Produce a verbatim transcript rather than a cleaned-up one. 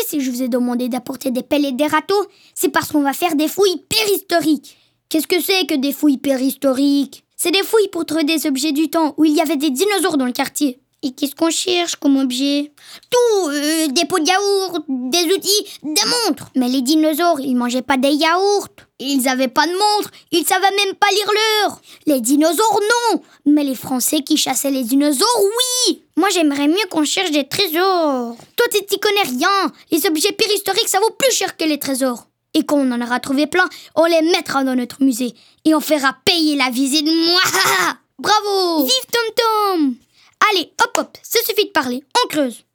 si je vous ai demandé d'apporter des pelles et des râteaux, c'est parce qu'on va faire des fouilles préhistoriques. Qu'est-ce que c'est que des fouilles préhistoriques? C'est des fouilles pour trouver des objets du temps où il y avait des dinosaures dans le quartier. Et qu'est-ce qu'on cherche comme objet? Tout, euh, des pots de yaourt, des outils, des montres. Mais les dinosaures, ils mangeaient pas des yaourts. Ils avaient pas de montres, ils savaient même pas lire l'heure. Les dinosaures, non. Mais les Français qui chassaient les dinosaures, oui. Moi, j'aimerais mieux qu'on cherche des trésors. Toi, t'y connais rien. Les objets préhistoriques, ça vaut plus cher que les trésors. Et quand on en aura trouvé plein, on les mettra dans notre musée. Et on fera payer la visite. Mouah! Bravo! Vive Tom Tom! Allez, hop hop, ça suffit de parler, on creuse.